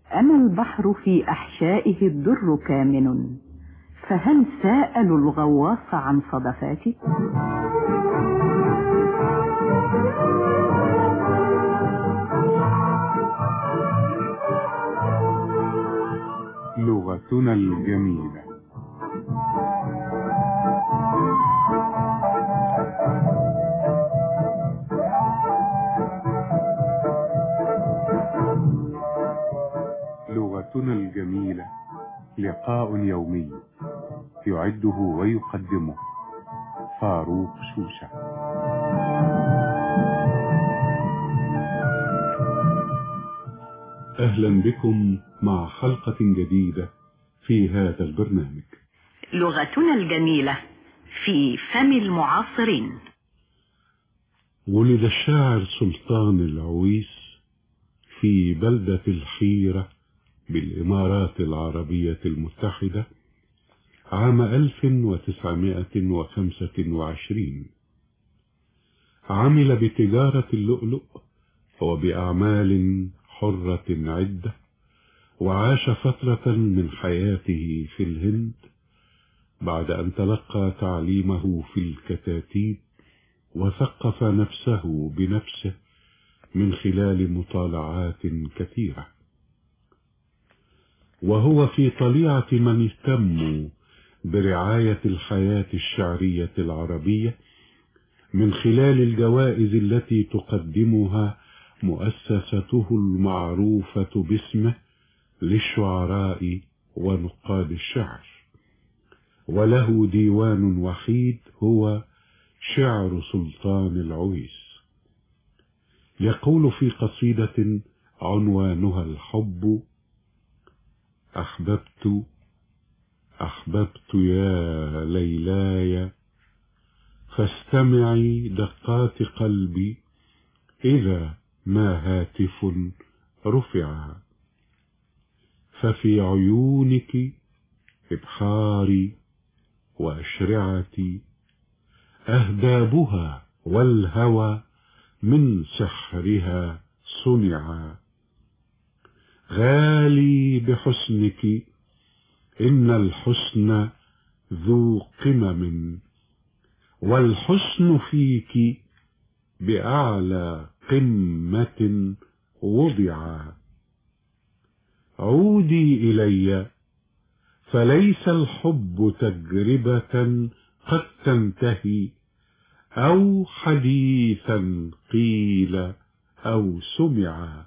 أنا البحر في أحشائه الدر كامن، فهل سأل الغواص عن صدفاتي؟ لغتنا الجميلة. لغتنا الجميلة لقاء يومي يعده ويقدمه فاروق شوشة. أهلا بكم مع حلقة جديدة في هذا البرنامج. لغتنا الجميلة في فم المعاصرين. ولد الشاعر سلطان العويس في بلدة الحيرة بالإمارات العربية المتحدة عام 1925. عمل بتجارة اللؤلؤ وبأعمال حرة عدة، وعاش فترة من حياته في الهند بعد أن تلقى تعليمه في الكتاتيب وثقف نفسه بنفسه من خلال مطالعات كثيرة. وهو في طليعة من اهتموا برعاية الحياة الشعرية العربية من خلال الجوائز التي تقدمها مؤسسته المعروفة باسمه للشعراء ونقاد الشعر، وله ديوان وحيد هو شعر سلطان العويس. يقول في قصيدة عنوانها الحب: أحببت يا ليلاي، فاستمعي دقات قلبي إذا ما هاتف رفع، ففي عيونك إبحاري وأشرعتي، أهدابها والهوى من سحرها صنعا. غالي بحسنك، إن الحسن ذو قمم، والحسن فيك بأعلى قمة وضعا. عودي إلي، فليس الحب تجربة قد تنتهي، أو حديثا قيل أو سمعا،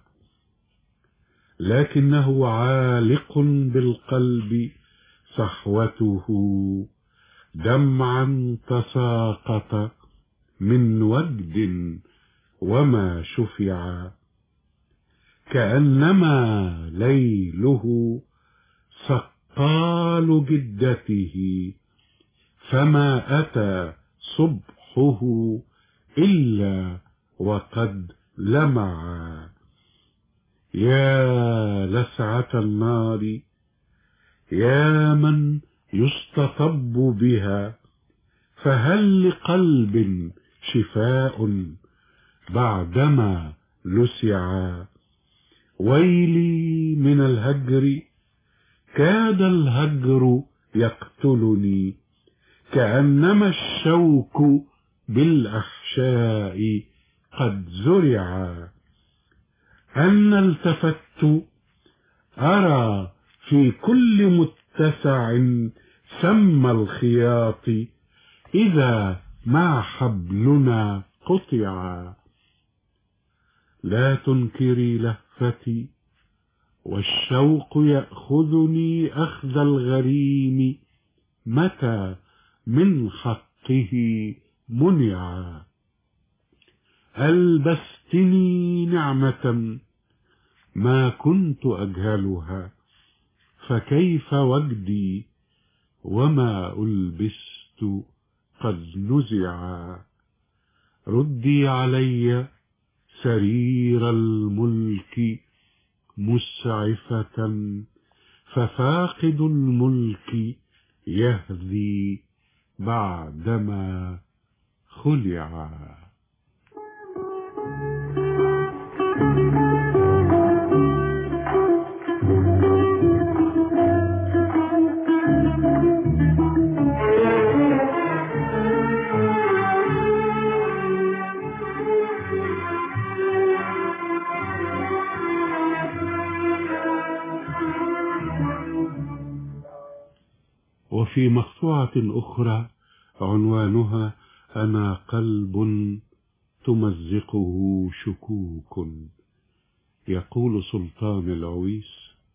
لكنه عالق بالقلب صحوته، دمعا تساقط من وجد وما شفعا، كأنما ليله سقال جدته، فما أتى صبحه إلا وقد لمعا. يا لسعة النار، يا من يستطب بها، فهل لقلب شفاء بعدما لسعا؟ ويلي من الهجر، كاد الهجر يقتلني، كأنما الشوك بالأحشاء قد زرعا. أن التفت أرى في كل متسع سم الخياط، إذا ما حبلنا قطعا. لا تنكري لهفتي، والشوق يأخذني أخذ الغريم، متى من حقه منعا. ألبستني نعمة ما كنت أجهلها، فكيف وجدي وما ألبست قد نزعا. ردي علي سرير الملك مسعفة، ففاقد الملك يهذي بعدما خلعا. وفي مقطوعة أخرى عنوانها أنا قلب تمزقه شكوك. يقول سلطان العويس: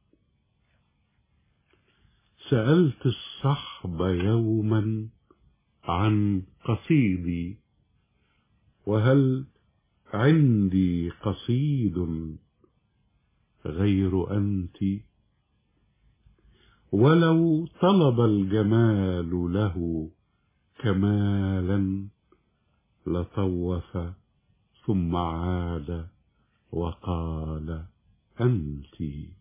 سألت الصحب يوما عن قصيدي، وهل عندي قصيد غير أنت؟ ولو طلب الجمال له كمالا لطوف ثم عاد وقال أنت.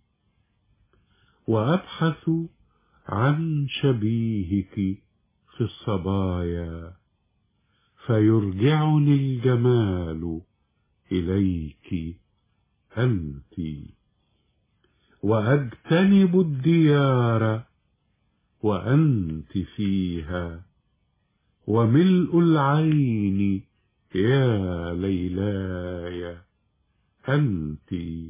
وأبحث عن شبيهك في الصبايا، فيرجعني الجمال إليك أنت. وأجتنب الديار وأنت فيها، وملء العين يا ليلاي أنت.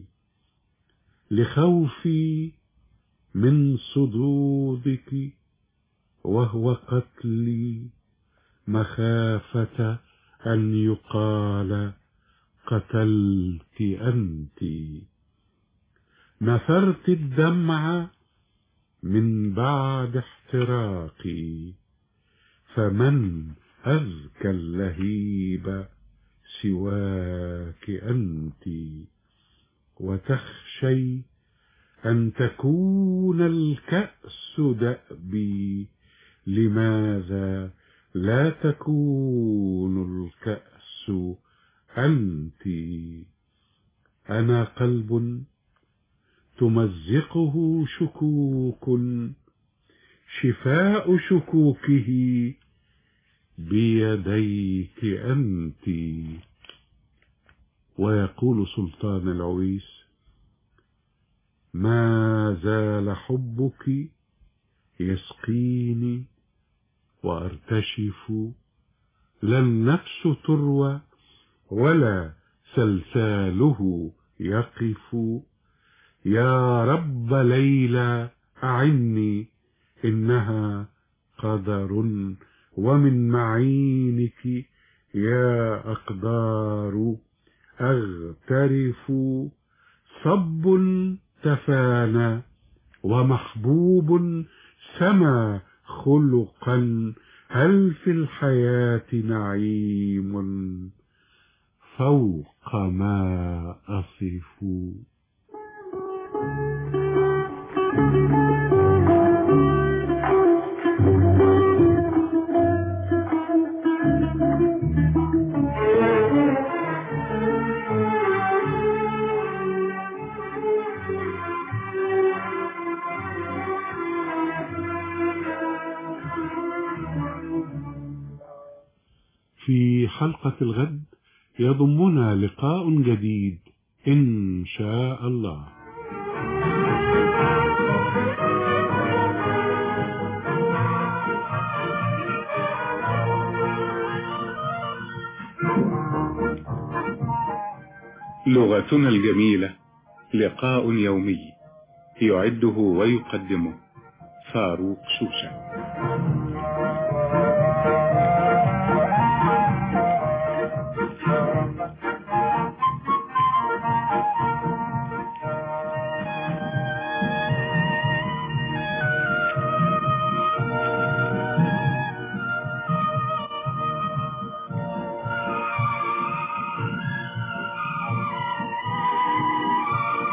لخوفي من صدودك وهو قتلي، مخافة أن يقال قتلت أنت. نثرت الدمع من بعد احتراقي، فمن أزكى اللهيب سواك أنت. وتخشي أن تكون الكأس دأبي، لماذا لا تكون الكأس أنت؟ أنا قلب تمزقه شكوك، شفاء شكوكه بيديك أنت. ويقول سلطان العويس: ما زال حبك يسقيني وأرتشف، لا النفس تروى ولا سلساله يقف. يا رب ليلى أعني، إنها قدر، ومن معينك يا أقدار أغترف. صب تفانى ومحبوب سما خلقا، هل في الحياة نعيم فوق ما أصف؟ في حلقة الغد يضمنا لقاء جديد إن شاء الله. لغتنا الجميلة، لقاء يومي، يعده ويقدمه فاروق شوشة.